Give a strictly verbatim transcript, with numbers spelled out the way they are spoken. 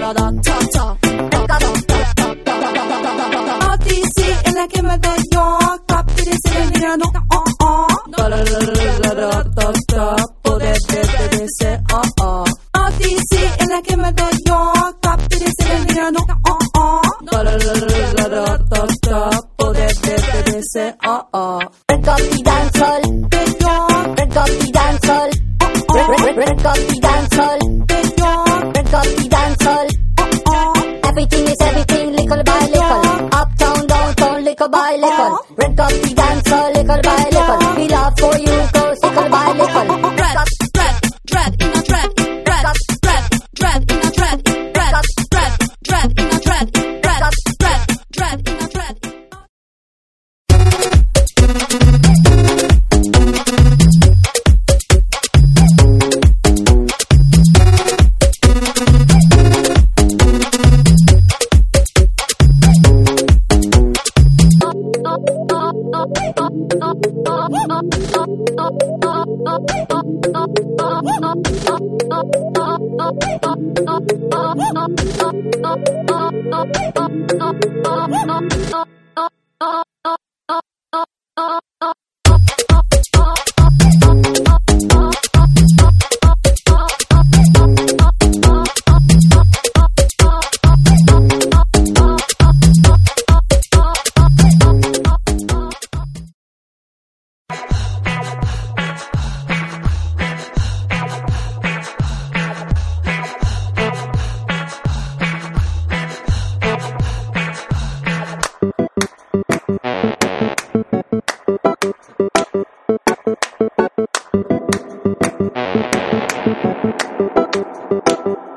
ta-ta. R T C är läkemedel, ja. Kapitalisering, no, oh, oh. Ta-ta, på det, det, det, det, se, oh, oh. R T C är läkemedel, ja. Kapitalisering, no, oh, oh. Ta-ta, på det, det, det, det, se, oh, oh. Break up the dancehall, break up the dancehall, break up the dancehall, break up the dancehall. Everything is everything, little by little. Uptown, downtown, little by little. Break up the dancehall, little by little. We love for you, go little by little. Dread, dread, dread in a dread, dread, dread, dread in a dread, dread, dread, dread in a dread, dread, dread, dread in a dread. Thank you.